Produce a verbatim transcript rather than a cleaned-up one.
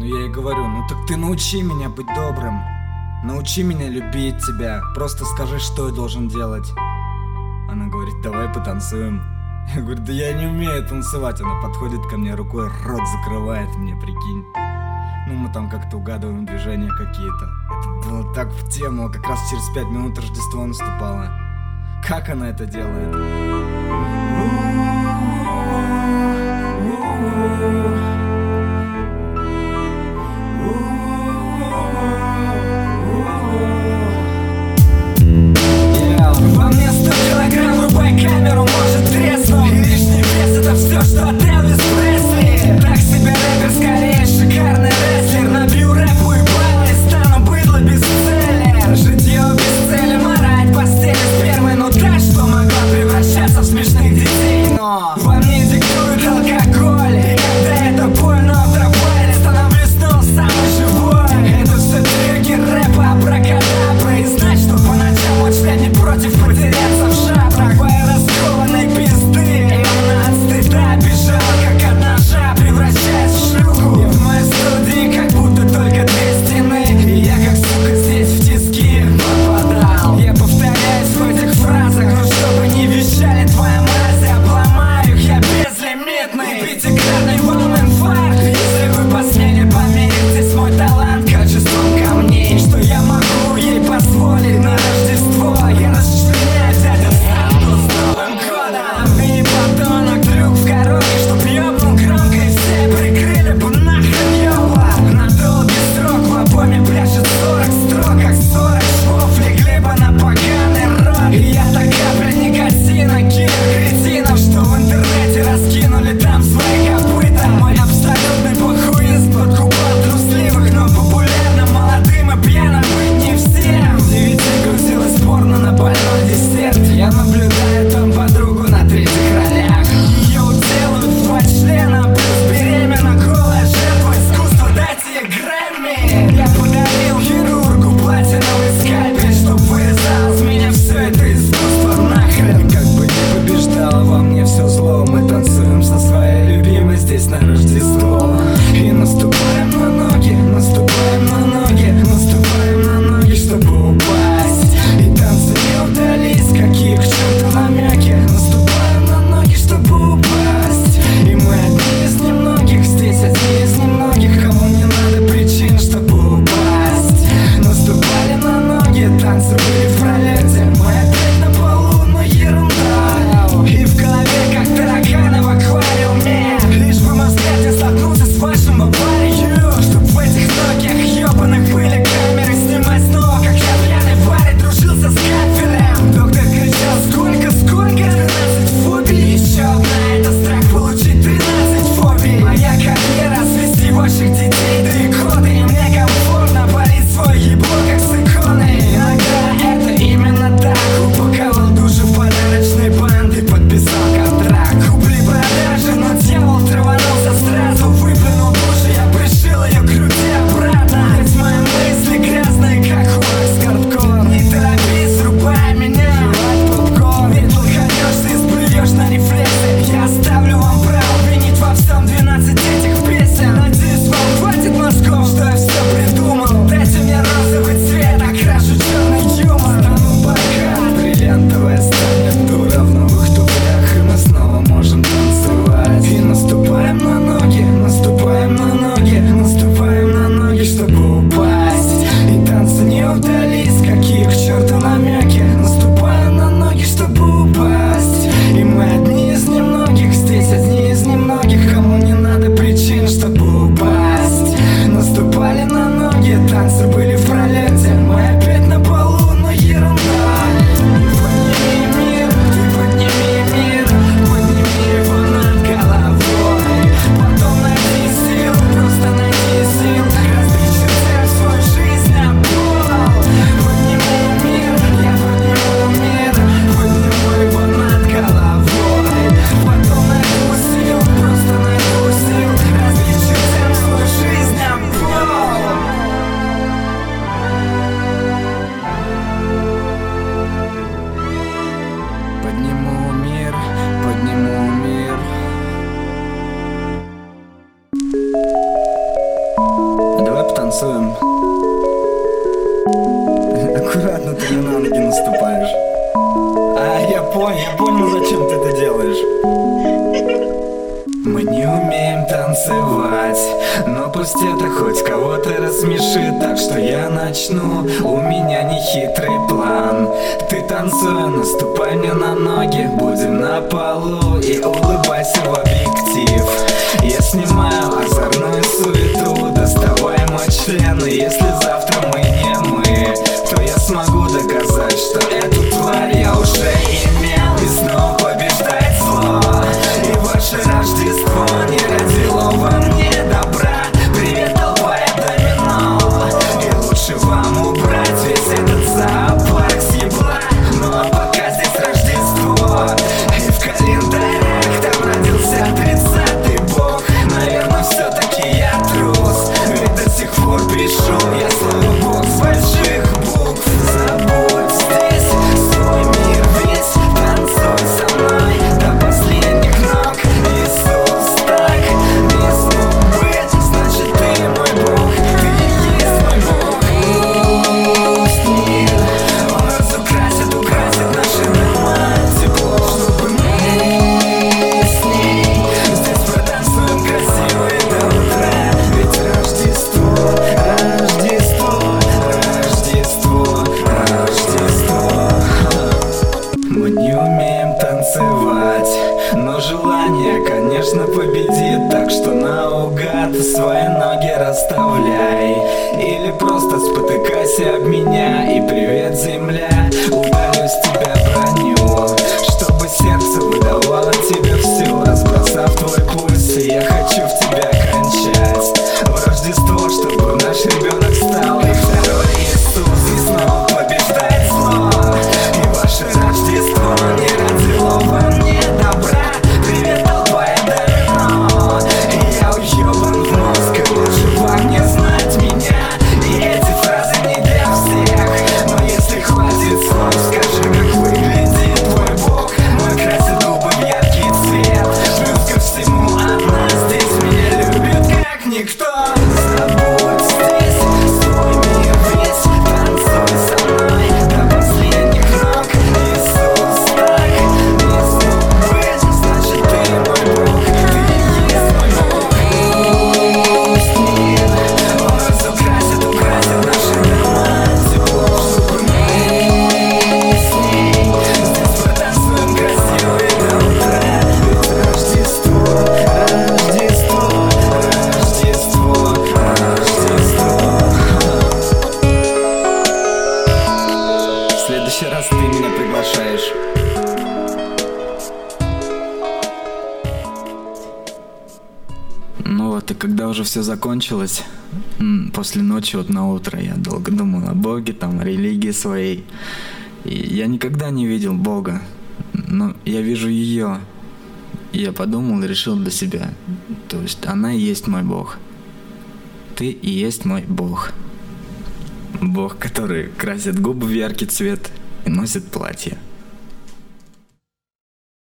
Но я ей говорю: ну так ты научи меня быть добрым, научи меня любить тебя, просто скажи, что я должен делать. Она говорит: давай потанцуем. Я говорю: да я не умею танцевать. Она подходит ко мне, рукой рот закрывает мне, прикинь. Ну мы там как-то угадываем движения какие-то. Это было так в тему, как раз через пять минут Рождество наступало. Как она это делает? Во мне сто килограмм, врубай камеру, может треснуть. И лишний вес — это все, что от Элвис Пресли. Так себе рэпер, скорее шикарный рестлер. Набью рэпу и баллы, стану быдло без цели. Житье без цели, морать постели спермой. Ну та, что могла превращаться в смешных детей. Но во мне диктует алкоголь, и когда это больно в трамвае, становлюсь снова самый живой. Это все трюки рэпа, абракадабра. И знать, что по ночам очень я не против потеряться в шапрах твоей раскованной пизды. И она от стыда бежала, как от ножа, превращаясь в шлюху. И в моей студии как будто только две стены, и я как сука здесь в тиски попадал. Я повторяюсь в этих фразах, но чтобы не вещали твоя мразь, я обломаю их, я безлимитный. Пятикратный волн-инфаркт. Если вы посмели померить здесь мой талант качеством камней, что я могу ей позволить на Рождество, я расчленяю дядя Санту с Новым годом. И не подонок, трюк в коробке, чтоб ёбнул громко и все прикрыли бы нахрен ёбла. На долгий срок в альбоме пляшет сорок строк, как сорок швов легли бы на поганый рот. И я так капля никотина, киллер кретинов, что в интернете раскинули там свои копыта. Мой абсолютный похуизм подкупал трусливых, но популярным, молодым и пьяным быть не всем. В девяти грузилась порно на больной десерт. Я наблюдаю там подругу на третьих ролях. Ее уделают в два члена, плюс беременна, голая жертва искусства, дайте ей Грэмми. Я подарил хирургу платиновый скальпель, чтоб вырезал с меня все это искусство нахрен. Как бы не побеждало во мне все зло, мы танцуем со своей любимой здесь на Рождество. И наступаем на ноги, наступаем на ноги, наступаем на ноги, чтобы упасть. И танцы не удались, какие к черту намеки. Наступаем на ноги, чтобы упасть. И мы одни из немногих, здесь одни из немногих, кому не надо причин, чтобы упасть. Наступали на ноги, танцы были в пролете. Мы опять на полу, но ерунда. И в голове, как тараканы в аквариуме, лишь бы Москва не потанцуем. Аккуратно ты мне на ноги наступаешь. А, я понял, я понял, зачем ты это делаешь. Мы не умеем танцевать, но пусть это хоть кого-то рассмешит. Так что я начну, у меня не хитрый план. Ты танцуй, наступай мне на ноги, будем на полу и улыбайся в объектив. Я снимаю озорную суету, доставай мой член. И если завтра мы не мы, то я смогу доказать, что эту тварь я уже имел. И снова побеждать зло, и ваше Рождество не родило во мне добра. Привет, толпа, это домино, и лучше вам убрать весь этот зоопарк с ебла. Ну а пока здесь Рождество, и в календарях там родился тридцатый бог. Наверное, все-таки я трус, ведь до сих пор пишу я слово Бог с больших букв. Забудь здесь свой мир весь, танцуй со мной до последних ног. Иисус так не смог быть, значит ты мой Бог, ты и есть мой Бог. Пусть мир, он разукрасит, украсит наши дома тепло, чтобы мы с ней здесь протанцуем красиво и до утра. Ведь Рождество, Рождество, Рождество, Рождество. Мы не умеем танцевать, но желание, конечно, победит. Так что наугад свои ноги расставляй, или просто спотыкайся об меня. И привет, земля, удалю с тебя броню, чтобы сердце выдавало тебе все, разбросав твой пульс. И я хочу в тебя кончать в Рождество, чтобы наш ребенок стал и второй Иисус. И снова побеждает зло, и ваше Рождество не родило во мне добра. Привет, толпа, это домино, и я уебан в мозг, и лучше вам не знать меня. И эти фразы не для всех, но если хватит слов, скажи, как выглядит твой Бог. Мой красит губы в яркий цвет, плюс ко всему она здесь меня любит как никто. Забудь здесь свой мир весь, танцуй со мной до последних ног. Иисус так не смог быть, значит ты мой Бог, ты и есть мой Бог. Пусть мир, он разукрасит, украсит наши дома тепло, чтобы мы с ней здесь протанцуем красиво и до утра. Ведь Рождество, Рождество, Рождество, Рождество. В следующий раз ты меня приглашаешь. Ну вот, и когда уже все закончилось, м, после ночи вот на утро я долго думал о Боге, там, о религии своей. И я никогда не видел Бога, но я вижу ее. И я подумал и решил для себя, то есть она и есть мой Бог. Ты и есть мой Бог. Бог, который красит губы в яркий цвет и носит платье.